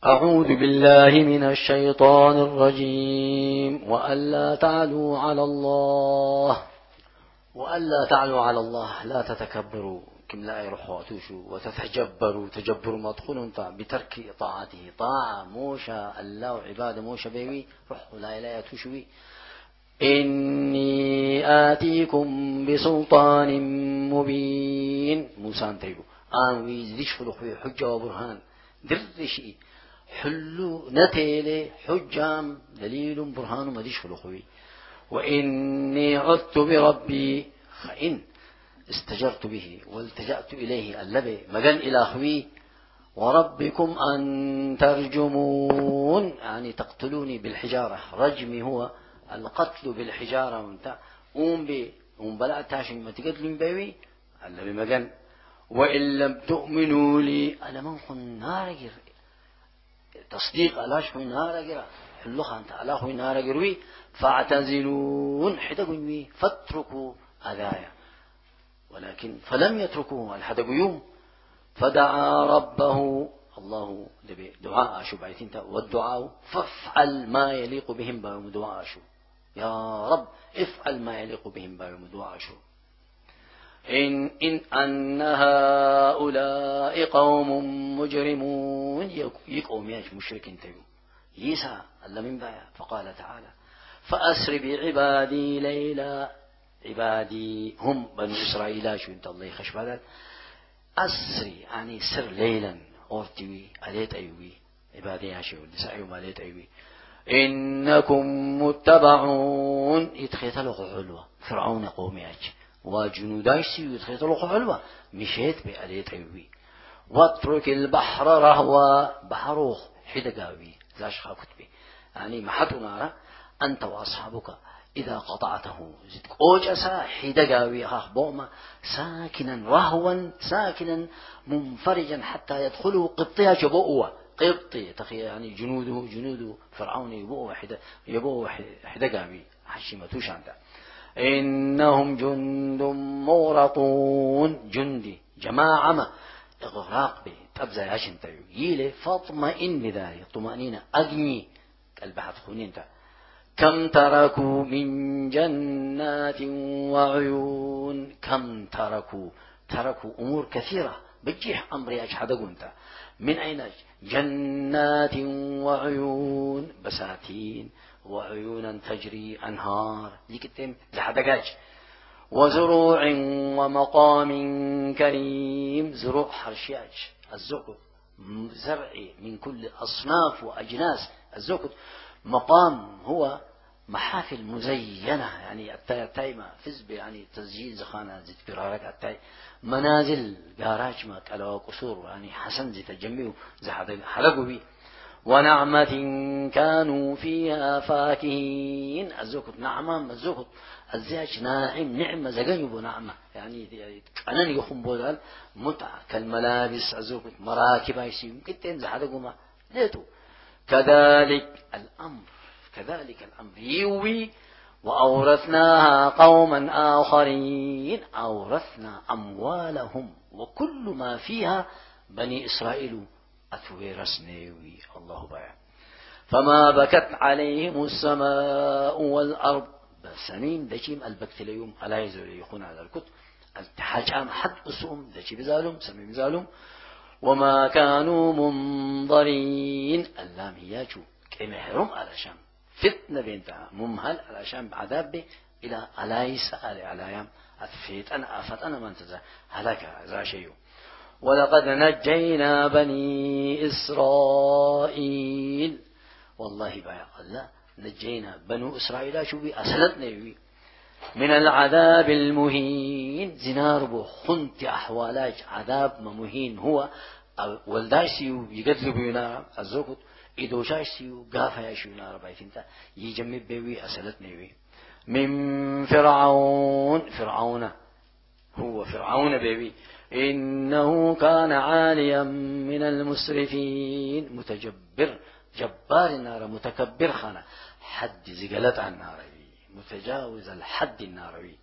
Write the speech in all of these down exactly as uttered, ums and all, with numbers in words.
أعوذ بالله من الشيطان الرجيم. وألا تعلوا على الله وألا تعلوا على الله لا تتكبروا كم لا يروحوا وتوشوا وتتجبروا تجبر مدخول بترك طاعته طاعة موشى الله وعبادة موشى بيوي روحوا لا إله توشوي. إني آتيكم بسلطان مبين موسى انتيبوا آن ويزدش فلقوا حجة وبرهان درشي حلو نتيلي حجام دليل برهان مديش فلقوا. وإني عذت بربي خائن استجرت به والتجأت إليه اللبي مجن إلى خوي وربكم أن ترجمون يعني تقتلوني بالحجارة. رجمي هو القتل بالحجارة وانت أم بي أم بلا تاشن ما تقتلون بيوي اللبي مجن. وإن لم تؤمنوا لي أنا من خن نار جر تصديق ألاش خوي نار جر حلوخ أنت ألا خوي نار جروي فاعتزلون حدقوا فاتركوا أذايا. ولكن فلم يتركوه الحدق يوم فدعا ربه الله دعاء شو بعدين والدعاء فافعل ما يليق بهم بيوم دعاء شو يا رب افعل ما يليق بهم بيوم دعاء شو. إن إن أن هؤلاء قوم مجرمون يقوم ياش مشركين تيو يسا الله من بايا. فقال تعالى فأسر بعبادي ليلا عبادي هم بنو إسرائيل شو انت الله يخش بعد أسري يعني سر ليلا أورتوي عليت أيوي عبادي عشوا نسأيهم عليت أيوي إنكم متبعون يتخيطلوا حلوة فرعون قومياج وجنودايسي يتخيطلوا حلوة مشيت بعليت أيوي. واترك البحر رهوا بحروخ حدقاوي زاش خاكتبي يعني محطوا نارا أنت وأصحابك إذا قطعته زدك أوجسا حدقاوي بوما ساكنا رهوا ساكنا منفرجا حتى يدخلوا قبطيا جبوء قبطي تخي يعني جنوده جنود فرعون يبوء حدا يبوء حدقاوي حشمتوش عنده. إنهم جند مغرقون جندي جماعة ما إغراق به تبزي عشان تيو يلي فاطمئن بذلك طمأنينة أغني البحث خونين تا. كم تركوا من جنات وعيون كم تركوا تركوا أمور كثيرة بجيح أمري أجحدقوا انت من أين جنات وعيون بساتين وعيونا تجري أنهار لكتم لحدقاج. وزروع ومقام كريم زروع حرشياج الزقد زرعي من كل أصناف وأجناس الزقد. مقام هو محافل مزينة يعني التاي التايمة فزب يعني تسجيل زخانة زيت برارك التاي منازل جاراج ما كلوا قصور يعني حسن زيت الجميع زحد حلقوا بي. ونعمة كانوا فيها فاكهين الزكت نعمة الزكت الزيج ناعم نعمة زجنب نعمة يعني أنا يخون بودال متعة كالملابس الزكت مراكب يسيم كتين زحدقوا ما ليتو. كذلك الأمر كذلك الأمر يوي. وأورثناها قوما آخرين أورثنا أموالهم وكل ما فيها بني إسرائيل أثوي رسنيوي الله بايع. فما بكت عليهم السماء والأرض بسنين دشيم البكتليوم ألا يزول يخون على الكتب التحاجام حد أسهم دشي بزالهم سمي بزالهم. وما كانوا منظرين اللام هياجو كما حرم على شام فتنة بنتها ممهل على شام بعذاب إلى ألايس على عليام أثفيت أنا أفت أنا من تزا هلك ذا شيء. ولقد نجينا بني إسرائيل والله بايع الله نجينا بنو إسرائيل شو بي أسلتنا يبي من العذاب المهين زنار بو خنت أحوالاج عذاب مهين هو والدايسيو يقتلوا بينا الزوكت إدوشايسيو قافا يشيو نار بايتنتا يجمب بيوي أسلتنا يبي. من فرعون فرعون هو فرعون بيبي إنه كان عاليا من المسرفين متجبر جبار النار متكبر خانة حد زقلت عن الناروي متجاوز الحد الناروي.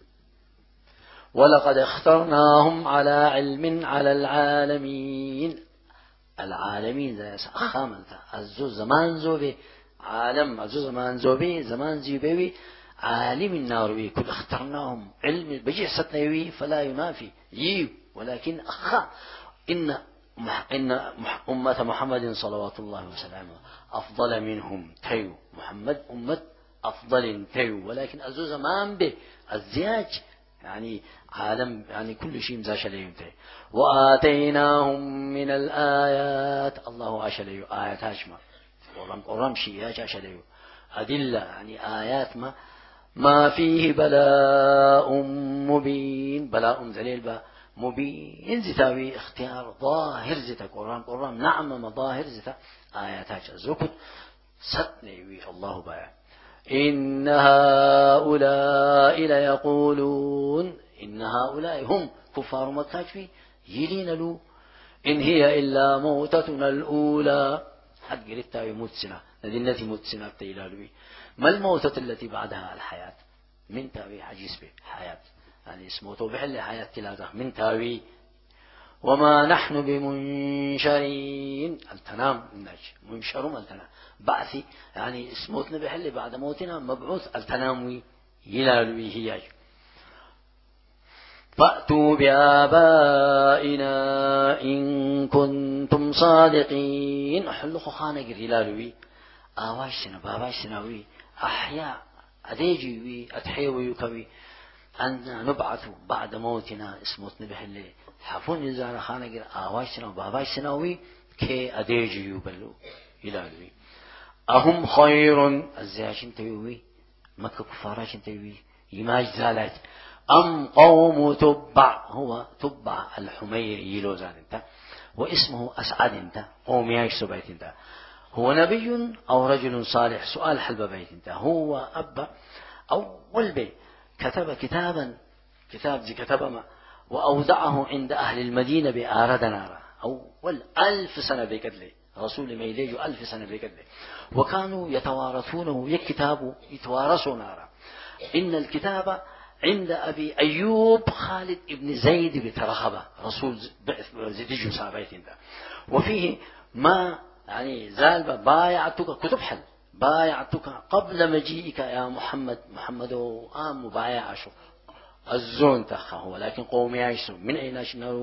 ولقد اخترناهم على علم على العالمين العالمين ذا خامنتا الزو زمان زوبي عالم الزو زمان زوبي زمان زيبوي عالم الناروي كل اخترناهم علم بجحستنا يوي فلا ينافي يو ولكن أخا إن إن أمة محمد صلوات الله وسلامه أفضل منهم تيو محمد أمة أفضل تيو ولكن أزو زمان به الزياج يعني عالم يعني كل شيء مزاش عليهم تي وآتيناهم من الآيات الله أشليه آيات هاشمة ورم ورم شيء هاش عليه أدلة يعني آيات ما ما فيه بلاء مبين بلاء ذليل با مبين زتاوي اختيار ظاهر زتا قرآن قرآن نعم مظاهر زتا آيات هاش زكت ستني الله بايع إن هؤلاء ليقولون إن هؤلاء هم كفار مكة في يلين له إن هي إلا موتتنا الأولى حد قلت يموت سنة التي موت سنة تيلالوي ما الموتة التي بعدها الحياة من تاوي حجيس به حياة يعني اسمه بحل حياة تلاته من تاوي وما نحن بمنشرين التنام الناج منشرون التنام بعثي يعني اسموتنا بحل بعد موتنا مبعوث التناموي يلالوي هياج فأتوا بآبائنا إن كنتم صادقين أحلقوا خانق يلالوي آواش سنة باباش سنوي أحياء أديجي أتحيوي كوي أن نبعث بعد موتنا اسموتنا بحل حفون إنزال خانق آواش سنة باباش سنوي كي أديجي يبلو يلالوي أهم خير الزياشين تيوي مكة كفاراشين تيوي يماج زالات أم قوم تبع هو تبع الحميري يلوزان انت واسمه أسعد انت قوم ياش سبيت انت هو نبي أو رجل صالح سؤال حلب بيت انت هو أب أول بي كتب كتابا كتاب زي كتب ما وأودعه عند أهل المدينة بآرد نارا أول ألف سنة بيكدلي رسول ما يليجوا ألف سنة بيكدلي وكانوا يتوارثونه يكتابوا يتوارثوا نارا إن الكتاب عند أبي أيوب خالد ابن زيد بترخبة رسول زيدجو سابيت انت وفيه ما يعني زال بايعتك كتب حل بايعتك قبل مجيئك يا محمد محمد آم مبايع شو الزون تخه ولكن قومي يعيشوا من أين شنو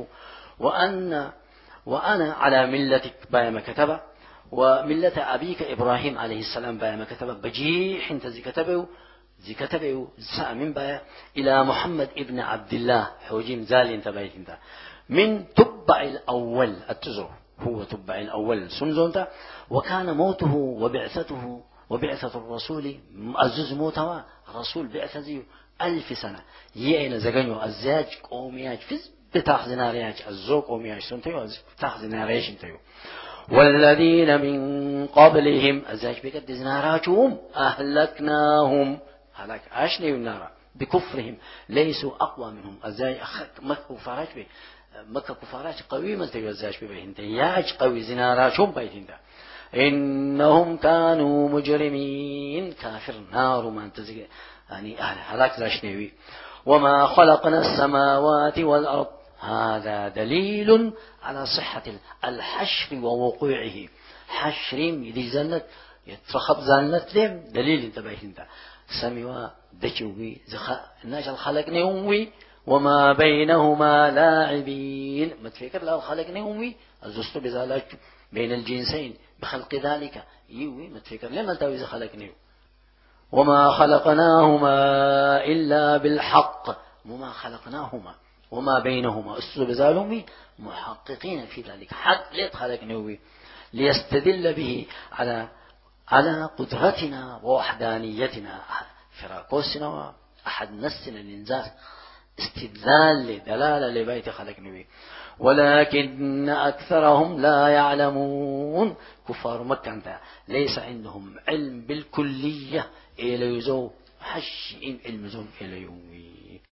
وأن وأنا على ملتك بايع ما كتب وملة أبيك إبراهيم عليه السلام بايع ما كتب بجيح انت زي كتبه زي كتبه من بايع إلى محمد ابن عبد الله حوجيم زال انت بايت انت من تبع الأول التزر هو تبع الأول سنزونتا وكان موته وبعثته وبعثة الرسول أزوز موتوا رسول بعثة زي ألف سنة يأين زغنيو الزاج قومياج فز بتاخذ نارياج الزوق قومياج سنتيو بتاخذ نارياج انتيو والذين من قبلهم الزاج بقد ناراجهم أهلكناهم هلاك عشني النار بكفرهم ليسوا أقوى منهم الزاج مكة فراج به مكة كفارات قوي ما تيوزاش ببيهنده ياج قوي زناراشهم بيهنده إنهم كانوا مجرمين كافر نار ما انتزق يعني أهل هلاك زاشنيوي وما خلقنا السماوات والأرض هذا دليل على صحة الحشر ووقوعه حشر يدي زنت يترخب زنت لهم دليل انت بيهنده سميوا دجوي زخ الناس الخلق نيومي وما بينهما لاعبين ما تفكر لا خلق نيومي الزست بزالات بين الجنسين بخلق ذلك يوي ما تفكر لما تاوي خلق نيو وما خلقناهما إلا بالحق وما خلقناهما وما بينهما الزست بزالهم محققين في ذلك حق ليت خلق نيوي ليستدل به على على قدرتنا ووحدانيتنا فراقوسنا أحد نسنا الإنزال استدلال دلالة لبيت خلق نبي ولكن أكثرهم لا يعلمون كفار مكة ليس عندهم علم بالكلية إلى يزو حش إن علم زون إلى يومي